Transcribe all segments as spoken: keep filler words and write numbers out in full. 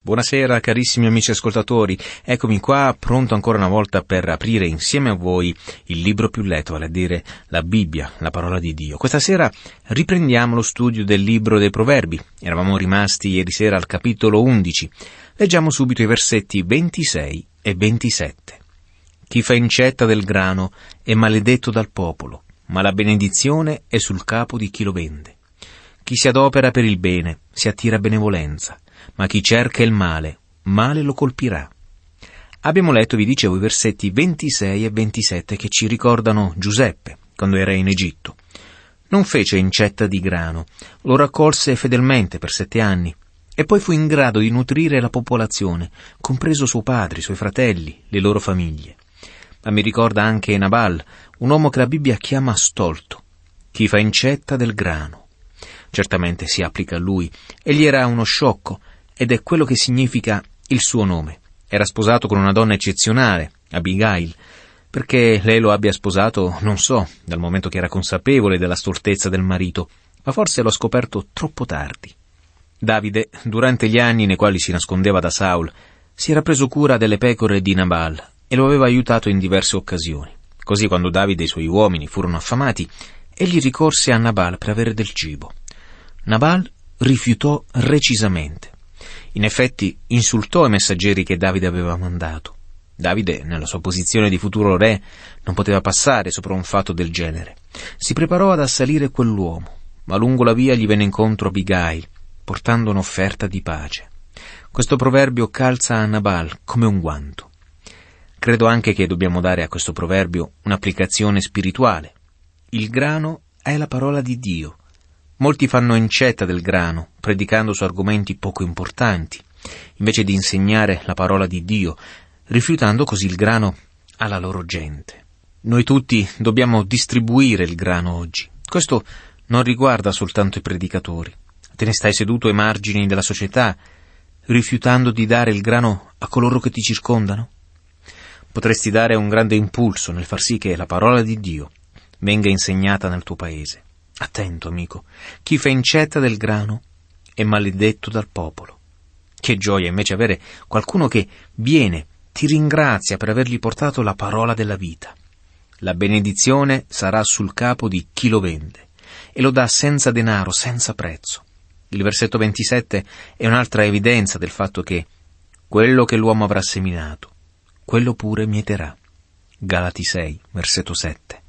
Buonasera carissimi amici ascoltatori, eccomi qua pronto ancora una volta per aprire insieme a voi il libro più letto, vale a dire la Bibbia, la parola di Dio. Questa sera riprendiamo lo studio del libro dei Proverbi, eravamo rimasti ieri sera al capitolo undici. Leggiamo subito i versetti ventisei e ventisette. Chi fa incetta del grano è maledetto dal popolo, ma la benedizione è sul capo di chi lo vende. Chi si adopera per il bene si attira benevolenza, ma chi cerca il male, male lo colpirà. Abbiamo letto, vi dicevo, i versetti ventisei e ventisette che ci ricordano Giuseppe, quando era in Egitto. Non fece incetta di grano, lo raccolse fedelmente per sette anni, e poi fu in grado di nutrire la popolazione, compreso suo padre, i suoi fratelli, le loro famiglie. Ma mi ricorda anche Nabal, un uomo che la Bibbia chiama stolto. Chi fa incetta del grano. Certamente si applica a lui. Egli era uno sciocco, ed è quello che significa il suo nome. Era sposato con una donna eccezionale, Abigail. Perché lei lo abbia sposato, non so, dal momento che era consapevole della stoltezza del marito, ma forse l'ho scoperto troppo tardi. Davide, durante gli anni nei quali si nascondeva da Saul, si era preso cura delle pecore di Nabal e lo aveva aiutato in diverse occasioni. Così, quando Davide e i suoi uomini furono affamati, egli ricorse a Nabal per avere del cibo. Nabal rifiutò recisamente. In effetti insultò i messaggeri che Davide aveva mandato. Davide, nella sua posizione di futuro re, non poteva passare sopra un fatto del genere. Si preparò ad assalire quell'uomo, ma lungo la via gli venne incontro Abigail, portando un'offerta di pace. Questo proverbio calza a Nabal come un guanto. Credo anche che dobbiamo dare a questo proverbio un'applicazione spirituale. Il grano è la parola di Dio. Molti fanno incetta del grano, predicando su argomenti poco importanti, invece di insegnare la parola di Dio, rifiutando così il grano alla loro gente. Noi tutti dobbiamo distribuire il grano oggi. Questo non riguarda soltanto i predicatori. Te ne stai seduto ai margini della società, rifiutando di dare il grano a coloro che ti circondano? Potresti dare un grande impulso nel far sì che la parola di Dio venga insegnata nel tuo paese. Attento, amico, chi fa incetta del grano è maledetto dal popolo. Che gioia invece avere qualcuno che viene, ti ringrazia per avergli portato la parola della vita. La benedizione sarà sul capo di chi lo vende e lo dà senza denaro, senza prezzo. Il versetto ventisette è un'altra evidenza del fatto che quello che l'uomo avrà seminato, quello pure mieterà. Galati sei, versetto sette.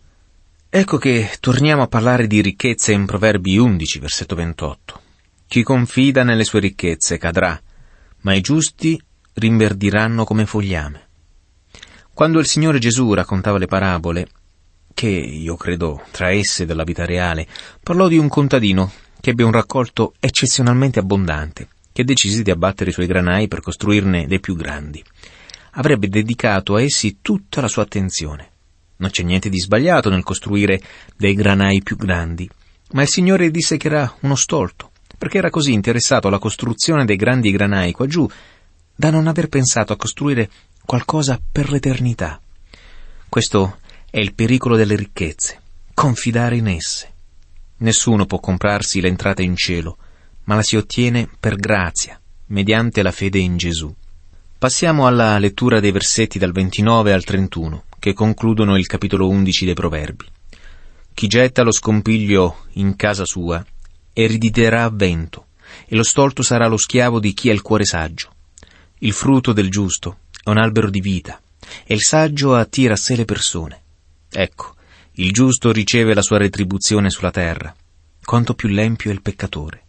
Ecco che torniamo a parlare di ricchezze in Proverbi undici, versetto ventotto. Chi confida nelle sue ricchezze cadrà, ma i giusti rinverdiranno come fogliame. Quando il Signore Gesù raccontava le parabole, che io credo tra esse della vita reale, parlò di un contadino che ebbe un raccolto eccezionalmente abbondante, che decise di abbattere i suoi granai per costruirne dei più grandi. Avrebbe dedicato a essi tutta la sua attenzione. Non c'è niente di sbagliato nel costruire dei granai più grandi, ma il Signore disse che era uno stolto, perché era così interessato alla costruzione dei grandi granai qua giù, da non aver pensato a costruire qualcosa per l'eternità. Questo è il pericolo delle ricchezze, confidare in esse. Nessuno può comprarsi l'entrata in cielo, ma la si ottiene per grazia, mediante la fede in Gesù. Passiamo alla lettura dei versetti dal ventinove al trentuno, che concludono il capitolo undici dei Proverbi. Chi getta lo scompiglio in casa sua erediterà a vento, e lo stolto sarà lo schiavo di chi ha il cuore saggio. Il frutto del giusto è un albero di vita, e il saggio attira a sé le persone. Ecco, il giusto riceve la sua retribuzione sulla terra, quanto più l'empio è il peccatore.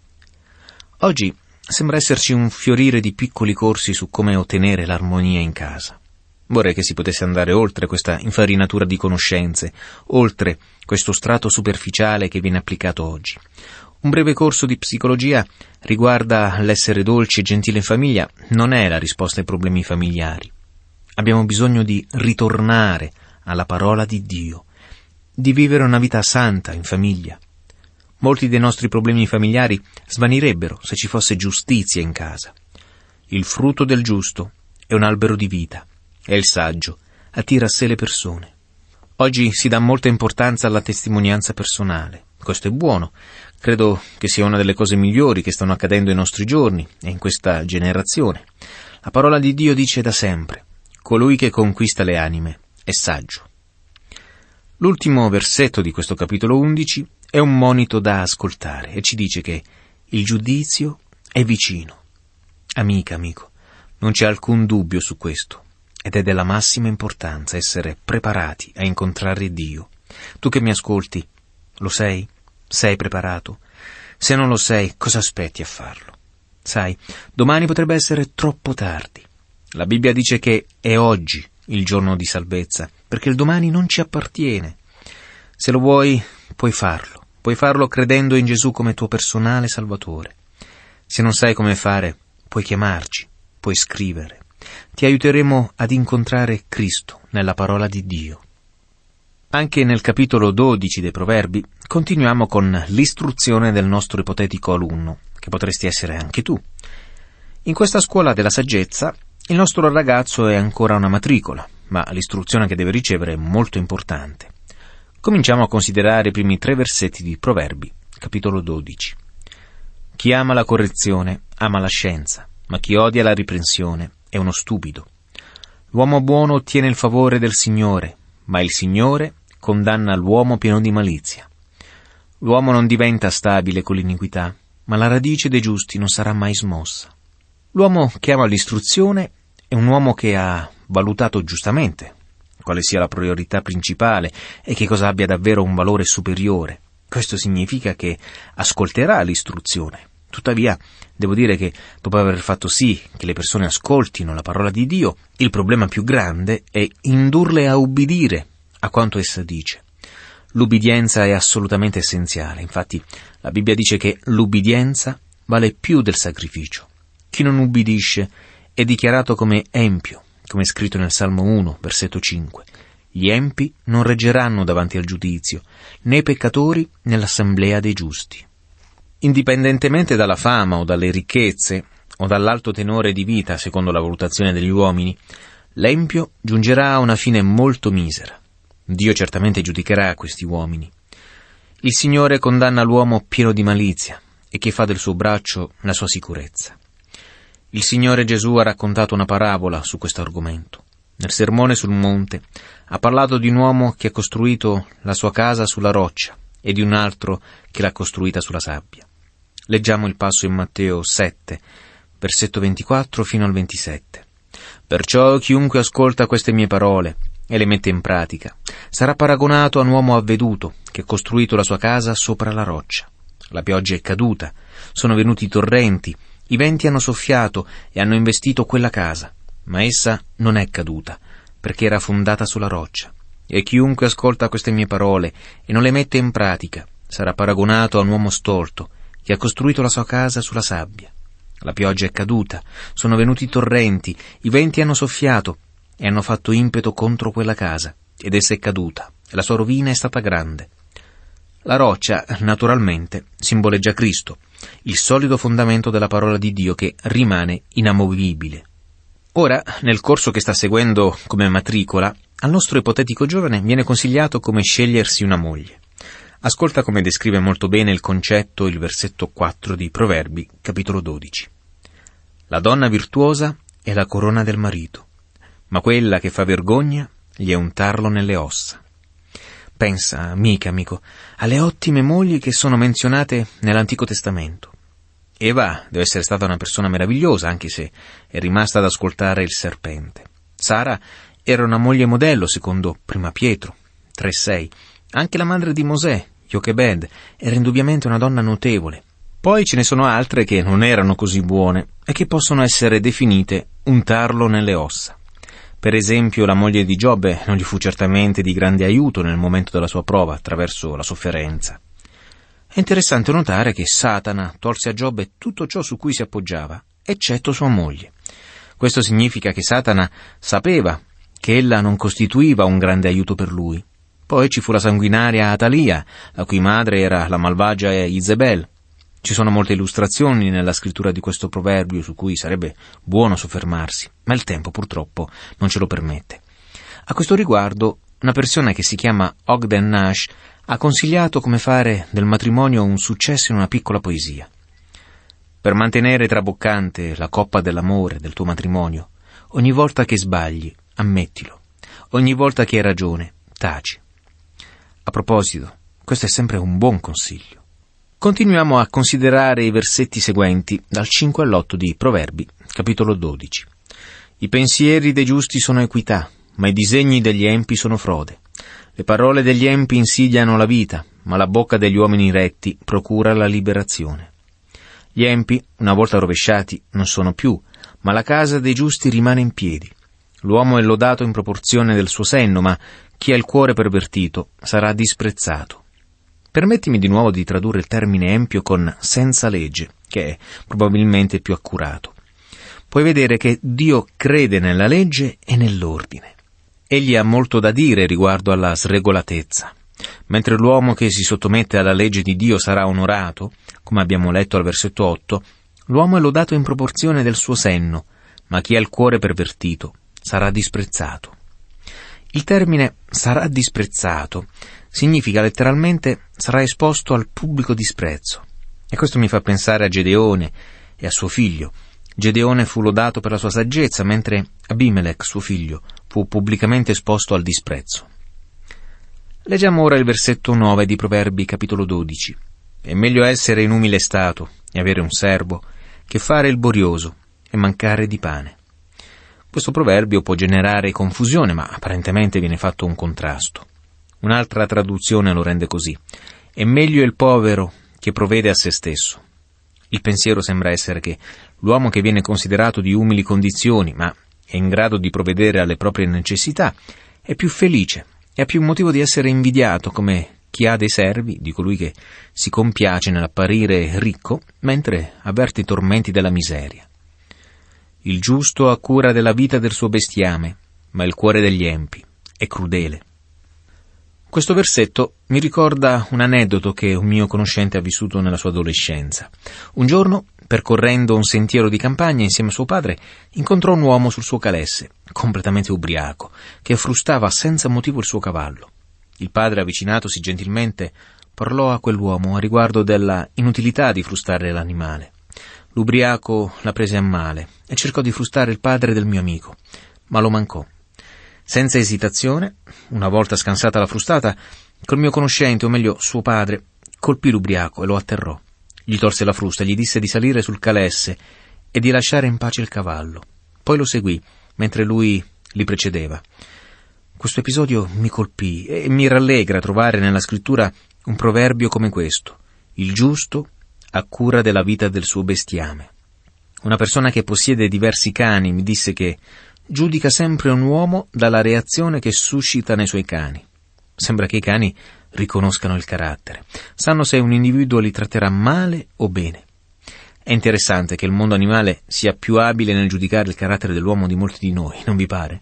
Oggi sembra esserci un fiorire di piccoli corsi su come ottenere l'armonia in casa. Vorrei che si potesse andare oltre questa infarinatura di conoscenze, oltre questo strato superficiale che viene applicato oggi. Un breve corso di psicologia riguarda l'essere dolci e gentile in famiglia non è la risposta ai problemi familiari. Abbiamo bisogno di ritornare alla parola di Dio, di vivere una vita santa in famiglia. Molti dei nostri problemi familiari svanirebbero se ci fosse giustizia in casa. Il frutto del giusto è un albero di vita, e il saggio attira a sé le persone. Oggi si dà molta importanza alla testimonianza personale. Questo è buono. Credo che sia una delle cose migliori che stanno accadendo ai nostri giorni e in questa generazione. La parola di Dio dice da sempre: colui che conquista le anime è saggio. L'ultimo versetto di questo capitolo undici è un monito da ascoltare e ci dice che il giudizio è vicino. Amica, amico, non c'è alcun dubbio su questo, ed è della massima importanza essere preparati a incontrare Dio. Tu che mi ascolti, lo sei? Sei preparato? Se non lo sei, cosa aspetti a farlo? Sai, domani potrebbe essere troppo tardi. La Bibbia dice che è oggi il giorno di salvezza, perché il domani non ci appartiene. Se lo vuoi, puoi farlo. Puoi farlo credendo in Gesù come tuo personale Salvatore. Se non sai come fare, puoi chiamarci, puoi scrivere. Ti aiuteremo ad incontrare Cristo nella parola di Dio. Anche nel capitolo dodici dei Proverbi continuiamo con l'istruzione del nostro ipotetico alunno, che potresti essere anche tu. In questa scuola della saggezza, il nostro ragazzo è ancora una matricola, ma l'istruzione che deve ricevere è molto importante. Cominciamo a considerare i primi tre versetti di Proverbi, capitolo dodici. Chi ama la correzione ama la scienza, ma chi odia la riprensione è uno stupido. L'uomo buono ottiene il favore del Signore, ma il Signore condanna l'uomo pieno di malizia. L'uomo non diventa stabile con l'iniquità, ma la radice dei giusti non sarà mai smossa. L'uomo che ama l'istruzione è un uomo che ha valutato giustamente quale sia la priorità principale e che cosa abbia davvero un valore superiore. Questo significa che ascolterà l'istruzione. Tuttavia, devo dire che dopo aver fatto sì che le persone ascoltino la parola di Dio, il problema più grande è indurle a ubbidire a quanto essa dice. L'ubbidienza è assolutamente essenziale. Infatti, la Bibbia dice che l'ubbidienza vale più del sacrificio. Chi non ubbidisce è dichiarato come empio, come è scritto nel Salmo uno, versetto cinque. Gli empi non reggeranno davanti al giudizio, né i peccatori nell'assemblea dei giusti. Indipendentemente dalla fama o dalle ricchezze o dall'alto tenore di vita, secondo la valutazione degli uomini, l'empio giungerà a una fine molto misera. Dio certamente giudicherà questi uomini. Il Signore condanna l'uomo pieno di malizia e che fa del suo braccio la sua sicurezza. Il Signore Gesù ha raccontato una parabola su questo argomento. Nel sermone sul monte ha parlato di un uomo che ha costruito la sua casa sulla roccia e di un altro che l'ha costruita sulla sabbia. Leggiamo il passo in Matteo sette, versetto ventiquattro fino al ventisette. Perciò chiunque ascolta queste mie parole e le mette in pratica sarà paragonato a un uomo avveduto che ha costruito la sua casa sopra la roccia. La pioggia è caduta, sono venuti i torrenti, i venti hanno soffiato e hanno investito quella casa, ma essa non è caduta, perché era fondata sulla roccia. E chiunque ascolta queste mie parole e non le mette in pratica sarà paragonato a un uomo stolto che ha costruito la sua casa sulla sabbia. La pioggia è caduta, sono venuti i torrenti, i venti hanno soffiato e hanno fatto impeto contro quella casa, ed essa è caduta, e la sua rovina è stata grande. La roccia, naturalmente, simboleggia Cristo, il solido fondamento della parola di Dio che rimane inamovibile. Ora, nel corso che sta seguendo come matricola, al nostro ipotetico giovane viene consigliato come scegliersi una moglie. Ascolta come descrive molto bene il concetto il versetto quattro di Proverbi, capitolo dodici. La donna virtuosa è la corona del marito, ma quella che fa vergogna gli è un tarlo nelle ossa. Pensa, amica, amico, alle ottime mogli che sono menzionate nell'Antico Testamento. Eva deve essere stata una persona meravigliosa, anche se è rimasta ad ascoltare il serpente. Sara era una moglie modello, secondo Prima Pietro tre sei. Anche la madre di Mosè, Jochebed, era indubbiamente una donna notevole. Poi ce ne sono altre che non erano così buone e che possono essere definite un tarlo nelle ossa. Per esempio, la moglie di Giobbe non gli fu certamente di grande aiuto nel momento della sua prova, attraverso la sofferenza. È interessante notare che Satana tolse a Giobbe tutto ciò su cui si appoggiava, eccetto sua moglie. Questo significa che Satana sapeva che ella non costituiva un grande aiuto per lui. Poi ci fu la sanguinaria Atalia, la cui madre era la malvagia Izebel. Ci sono molte illustrazioni nella scrittura di questo proverbio su cui sarebbe buono soffermarsi, ma il tempo purtroppo non ce lo permette. A questo riguardo una persona che si chiama Ogden Nash ha consigliato come fare del matrimonio un successo in una piccola poesia. Per mantenere traboccante la coppa dell'amore del tuo matrimonio, ogni volta che sbagli, ammettilo. Ogni volta che hai ragione, taci. A proposito, questo è sempre un buon consiglio. Continuiamo a considerare i versetti seguenti, dal cinque all'otto di Proverbi, capitolo dodici. I pensieri dei giusti sono equità, ma i disegni degli empi sono frode. Le parole degli empi insidiano la vita, ma la bocca degli uomini retti procura la liberazione. Gli empi, una volta rovesciati, non sono più, ma la casa dei giusti rimane in piedi. L'uomo è lodato in proporzione del suo senno, ma chi ha il cuore pervertito sarà disprezzato. Permettimi di nuovo di tradurre il termine empio con senza legge, che è probabilmente più accurato. Puoi vedere che Dio crede nella legge e nell'ordine. Egli ha molto da dire riguardo alla sregolatezza. Mentre l'uomo che si sottomette alla legge di Dio sarà onorato, come abbiamo letto al versetto otto, l'uomo è lodato in proporzione del suo senno, ma chi ha il cuore pervertito sarà disprezzato. Il termine sarà disprezzato significa letteralmente sarà esposto al pubblico disprezzo. E questo mi fa pensare a Gedeone e a suo figlio. Gedeone fu lodato per la sua saggezza, mentre Abimelech, suo figlio, fu pubblicamente esposto al disprezzo. Leggiamo ora il versetto nove di Proverbi, capitolo dodici. È meglio essere in umile stato e avere un servo che fare il borioso e mancare di pane. Questo proverbio può generare confusione, ma apparentemente viene fatto un contrasto. Un'altra traduzione lo rende così: è meglio il povero che provvede a se stesso. Il pensiero sembra essere che l'uomo che viene considerato di umili condizioni, ma è in grado di provvedere alle proprie necessità, è più felice e ha più motivo di essere invidiato come chi ha dei servi, di colui che si compiace nell'apparire ricco, mentre avverte i tormenti della miseria. Il giusto ha cura della vita del suo bestiame, ma il cuore degli empi è crudele. Questo versetto mi ricorda un aneddoto che un mio conoscente ha vissuto nella sua adolescenza. Un giorno, percorrendo un sentiero di campagna insieme a suo padre, incontrò un uomo sul suo calesse, completamente ubriaco, che frustava senza motivo il suo cavallo. Il padre, avvicinatosi gentilmente, parlò a quell'uomo a riguardo della inutilità di frustare l'animale. L'ubriaco la prese a male e cercò di frustare il padre del mio amico, ma lo mancò. Senza esitazione, una volta scansata la frustata, col mio conoscente, o meglio suo padre, colpì l'ubriaco e lo atterrò. Gli tolse la frusta, gli disse di salire sul calesse e di lasciare in pace il cavallo. Poi lo seguì, mentre lui li precedeva. Questo episodio mi colpì e mi rallegra trovare nella scrittura un proverbio come questo: il giusto ha cura della vita del suo bestiame. Una persona che possiede diversi cani mi disse che giudica sempre un uomo dalla reazione che suscita nei suoi cani. Sembra che i cani riconoscano il carattere, sanno se un individuo li tratterà male o bene. È interessante che il mondo animale sia più abile nel giudicare il carattere dell'uomo di molti di noi, non vi pare?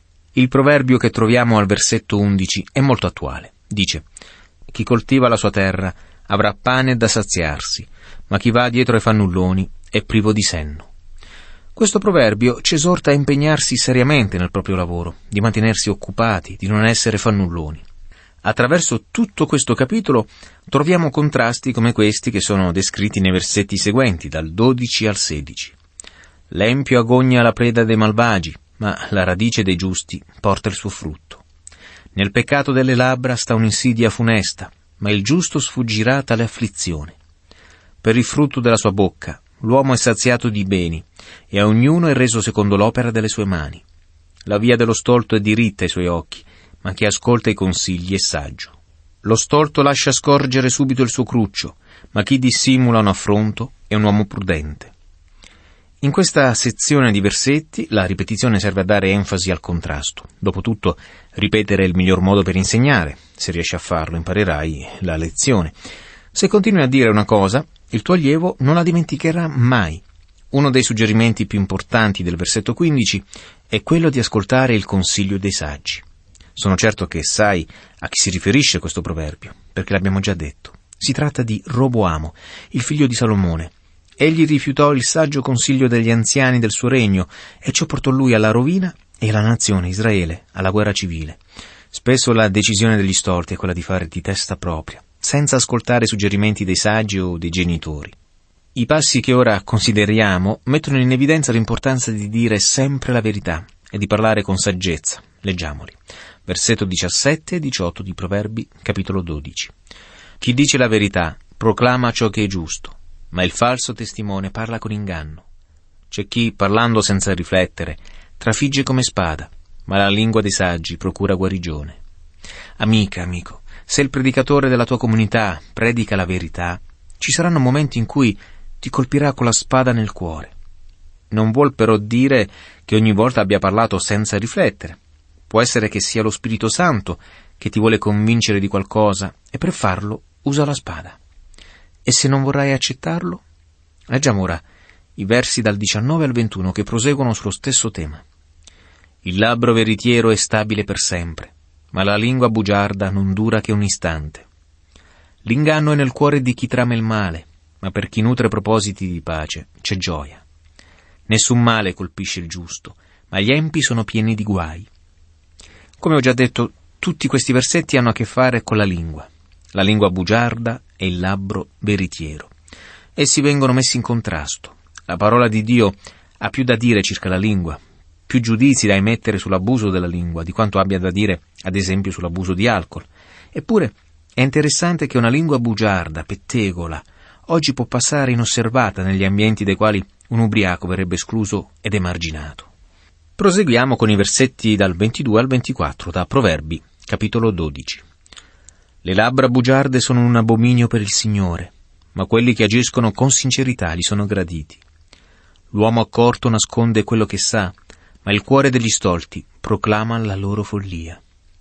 Il proverbio che troviamo al versetto undici è molto attuale. Dice: chi coltiva la sua terra avrà pane da saziarsi, ma chi va dietro ai fannulloni è privo di senno. Questo proverbio ci esorta a impegnarsi seriamente nel proprio lavoro, di mantenersi occupati, di non essere fannulloni. Attraverso tutto questo capitolo troviamo contrasti come questi che sono descritti nei versetti seguenti, dal dodici al sedici. L'empio agogna la preda dei malvagi, ma la radice dei giusti porta il suo frutto. Nel peccato delle labbra sta un'insidia funesta, ma il giusto sfuggirà tale afflizione. Per il frutto della sua bocca l'uomo è saziato di beni, e a ognuno è reso secondo l'opera delle sue mani. La via dello stolto è diritta ai suoi occhi, ma chi ascolta i consigli è saggio. Lo stolto lascia scorgere subito il suo cruccio, ma chi dissimula un affronto è un uomo prudente. In questa sezione di versetti la ripetizione serve a dare enfasi al contrasto. Dopotutto, ripetere è il miglior modo per insegnare. Se riesci a farlo, imparerai la lezione. Se continui a dire una cosa, il tuo allievo non la dimenticherà mai. Uno dei suggerimenti più importanti del versetto quindici è quello di ascoltare il consiglio dei saggi. Sono certo che sai a chi si riferisce questo proverbio, perché l'abbiamo già detto. Si tratta di Roboamo, il figlio di Salomone. Egli rifiutò il saggio consiglio degli anziani del suo regno e ciò portò lui alla rovina e la nazione Israele alla guerra civile. Spesso la decisione degli stolti è quella di fare di testa propria, senza ascoltare i suggerimenti dei saggi o dei genitori. I passi che ora consideriamo mettono in evidenza l'importanza di dire sempre la verità e di parlare con saggezza. Leggiamoli. Versetto diciassette e diciotto di Proverbi, capitolo dodici. Chi dice la verità proclama ciò che è giusto, ma il falso testimone parla con inganno. C'è chi, parlando senza riflettere, trafigge come spada, ma la lingua dei saggi procura guarigione. Amica, amico, se il predicatore della tua comunità predica la verità, ci saranno momenti in cui ti colpirà con la spada nel cuore. Non vuol però dire che ogni volta abbia parlato senza riflettere. Può essere che sia lo Spirito Santo che ti vuole convincere di qualcosa e per farlo usa la spada. E se non vorrai accettarlo? Leggiamo ora i versi dal diciannove al ventuno che proseguono sullo stesso tema. Il labbro veritiero è stabile per sempre, ma la lingua bugiarda non dura che un istante. L'inganno è nel cuore di chi trama il male, ma per chi nutre propositi di pace c'è gioia. Nessun male colpisce il giusto, ma gli empi sono pieni di guai. Come ho già detto, tutti questi versetti hanno a che fare con la lingua, la lingua bugiarda e il labbro veritiero. Essi vengono messi in contrasto. La parola di Dio ha più da dire circa la lingua, più giudizi da emettere sull'abuso della lingua, di quanto abbia da dire, ad esempio, sull'abuso di alcol. Eppure è interessante che una lingua bugiarda, pettegola, oggi può passare inosservata negli ambienti dai quali un ubriaco verrebbe escluso ed emarginato. Proseguiamo con i versetti dal ventidue al ventiquattro, da Proverbi, capitolo dodici. Le labbra bugiarde sono un abominio per il Signore, ma quelli che agiscono con sincerità gli sono graditi. L'uomo accorto nasconde quello che sa, ma il cuore degli stolti proclama la loro follia.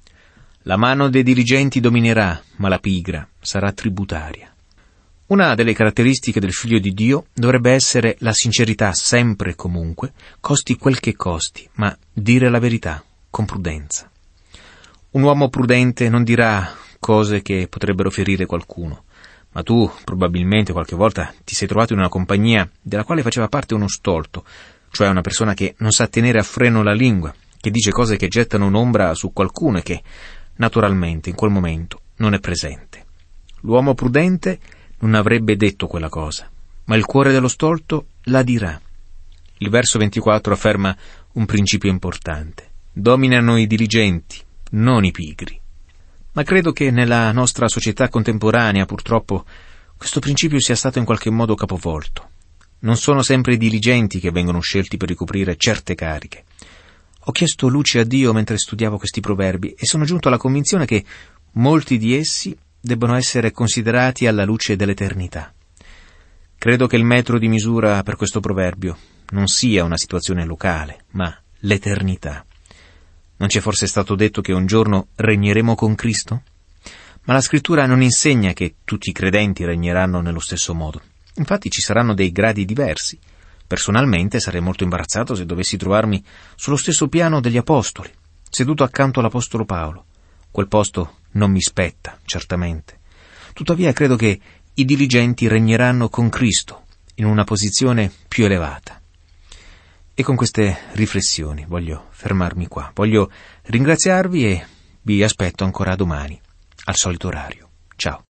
La mano dei dirigenti dominerà, ma la pigra sarà tributaria. Una delle caratteristiche del Figlio di Dio dovrebbe essere la sincerità sempre e comunque, costi quel che costi, ma dire la verità con prudenza. Un uomo prudente non dirà cose che potrebbero ferire qualcuno, ma tu probabilmente qualche volta ti sei trovato in una compagnia della quale faceva parte uno stolto, cioè una persona che non sa tenere a freno la lingua, che dice cose che gettano un'ombra su qualcuno e che, naturalmente, in quel momento non è presente. L'uomo prudente non avrebbe detto quella cosa, ma il cuore dello stolto la dirà. Il verso ventiquattro afferma un principio importante. Dominano i diligenti, non i pigri. Ma credo che nella nostra società contemporanea, purtroppo, questo principio sia stato in qualche modo capovolto. Non sono sempre i diligenti che vengono scelti per ricoprire certe cariche. Ho chiesto luce a Dio mentre studiavo questi proverbi e sono giunto alla convinzione che molti di essi debbono essere considerati alla luce dell'eternità. Credo che il metro di misura per questo proverbio non sia una situazione locale, ma l'eternità. Non ci è forse stato detto che un giorno regneremo con Cristo? Ma la Scrittura non insegna che tutti i credenti regneranno nello stesso modo. Infatti ci saranno dei gradi diversi. Personalmente sarei molto imbarazzato se dovessi trovarmi sullo stesso piano degli apostoli, seduto accanto all'apostolo Paolo. Quel posto non mi spetta, certamente. Tuttavia credo che i diligenti regneranno con Cristo, in una posizione più elevata. E con queste riflessioni voglio fermarmi qua. Voglio ringraziarvi e vi aspetto ancora domani, al solito orario. Ciao.